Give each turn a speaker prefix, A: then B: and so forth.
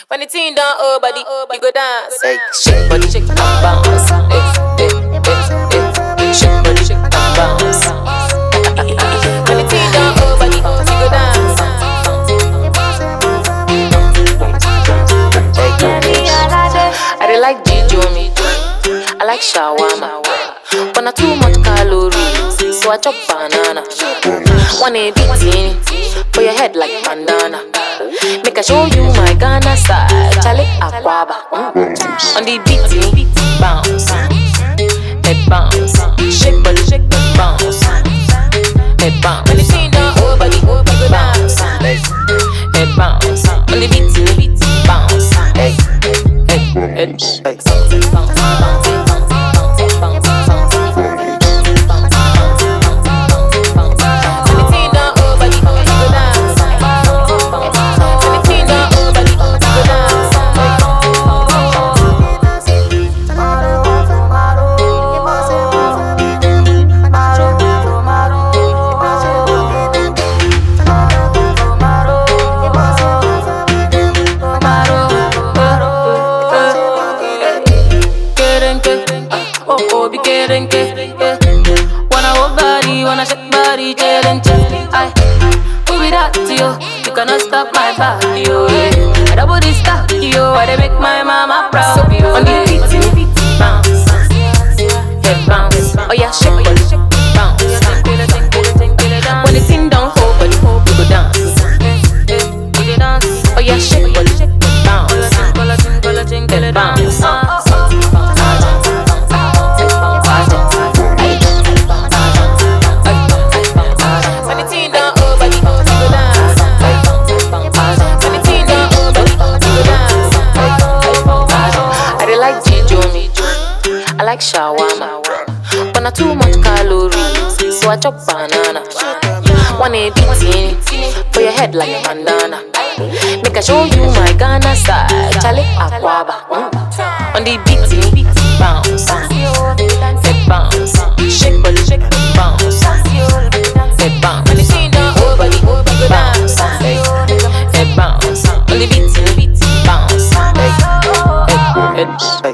A: When the team down, oh body, you go dance. Hey, shake body, shake and bounce. Hey, hey, hey, hey, shake body, shake and bounce. When the team down, oh body, you go dance. I dey like Jijo me, I like shawarma, but not too much calories, so I chop banana. One a bit for your head like bandana. Make I show you my Ghana style, Charlie Aquaba. On the beat, bounce, head bounce, shake body, shake body, bounce, head bounce. When you see the whole body, bounce, head bounce. On the beat, bounce, head, wanna walk body, wanna shake body, challenge. I who be that to you? You cannot stop my body, yo. I double this stuff, yo. I dey make my mama proud of you. On the beat, bounce, head bounce. Oh yeah, shake body, bounce. When the thing down, hold body, you go dance. Oh yeah, shake body, bounce, head bounce. I like shawarma, but not too much calories, so I chop banana. One a bit for your head like bandana. Make I show you my Ghana style, Charlie Aquaba. On the beat, bounce, head bounce, shake body, shake bounce, head bounce. When you see the whole body, bounce, head bounce. On the beat, bounce, head.